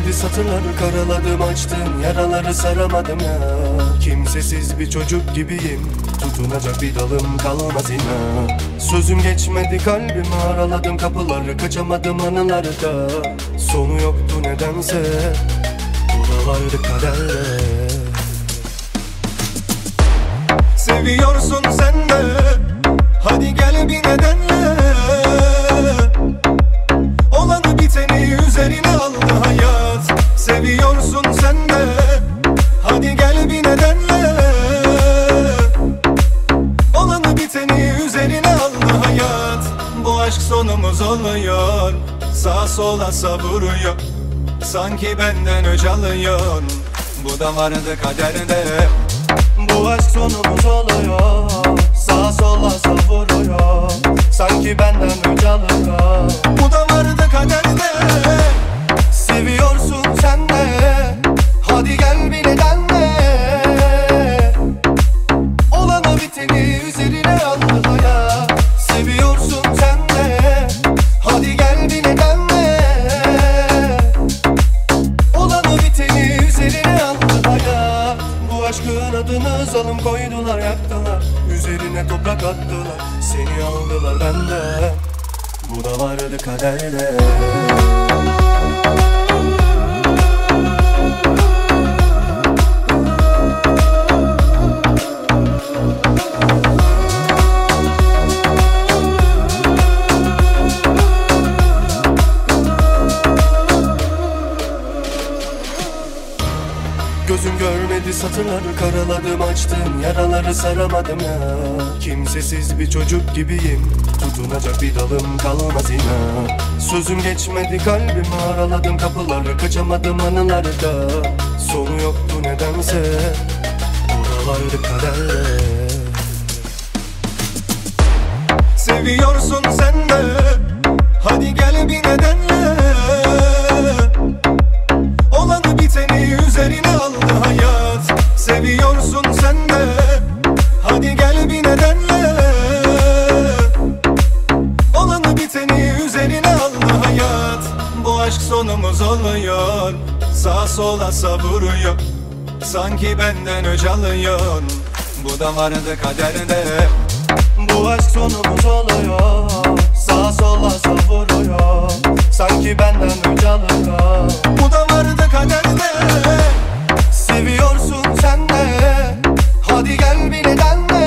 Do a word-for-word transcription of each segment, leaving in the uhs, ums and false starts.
görmedi satırları karaladım, açtım yaraları saramadım ya. Kimsesiz bir çocuk gibiyim, tutunacak bir dalım kalmaz inan. Sözüm geçmedi kalbime, araladım kapıları, kaçamadım anılarda. Sonu yoktu nedense, buralardı kaderde. Seviyorsun sen de, hadi gel bir nedenle. Olanı biteni üzerine aldı hayat. Seviyorsun sen de, hadi gel bir nedenle. Olanı biteni üzerine aldı hayat. Bu aşk sonumuz oluyor, sağa sola savuruyor, sanki benden öc alıyor. Bu da vardı kaderde. Bu aşk sonumuz oluyor, sağa sola savuruyor, sanki benden öc alıyor. Bu da vardı kaderde. Seviyorsun sen de, hadi gel bir nedenle. Olanı biteni üzerine aldı hayat. Seviyorsun sen de, hadi gel bir nedenle. Olanı biteni üzerine aldı hayat. Bu aşkın adını zalim koydular, yaktılar, üzerine toprak attılar. Seni aldılar benden, bu da vardı kaderde. Gözüm görmedi satırları karaladım, açtım yaraları saramadım ya. Kimsesiz bir çocuk gibiyim, tutunacak bir dalım kalmaz inan. Sözüm geçmedi kalbime, araladım kapıları, kaçamadım anılarda. Sonu yoktu nedense, buralardı kaderde. Seviyorsun sen de, hadi gel bir nedenle. Olanı biteni üzerine aldı hayat. Seviyorsun sen de, hadi gel bir nedenle. Olanı biteni üzerine aldı hayat. Bu aşk sonumuz oluyor, sağa sola savuruyor, sanki benden öc alıyor. Bu da vardı kaderde. Bu aşk sonumuz oluyor, sağa sola savuruyor, sanki benden öc alıyor. Bu da vardı kaderde. Seviyorsun sen de, hadi gel bir nedenle.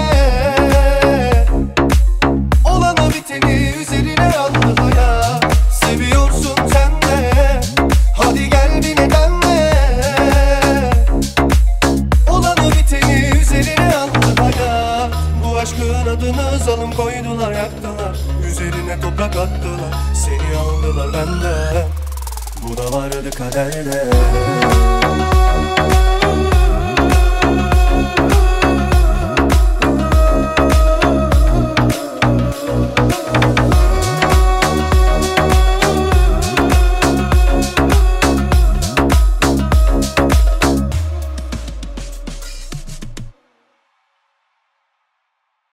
Olanı biteni üzerine aldı hayat. Seviyorsun sen de, hadi gel bir nedenle. Olanı biteni üzerine aldı hayat. Bu aşkın adını zalim koydular, yaktılar, üzerine toprak attılar. Seni aldılar benden, bu da vardı kaderde.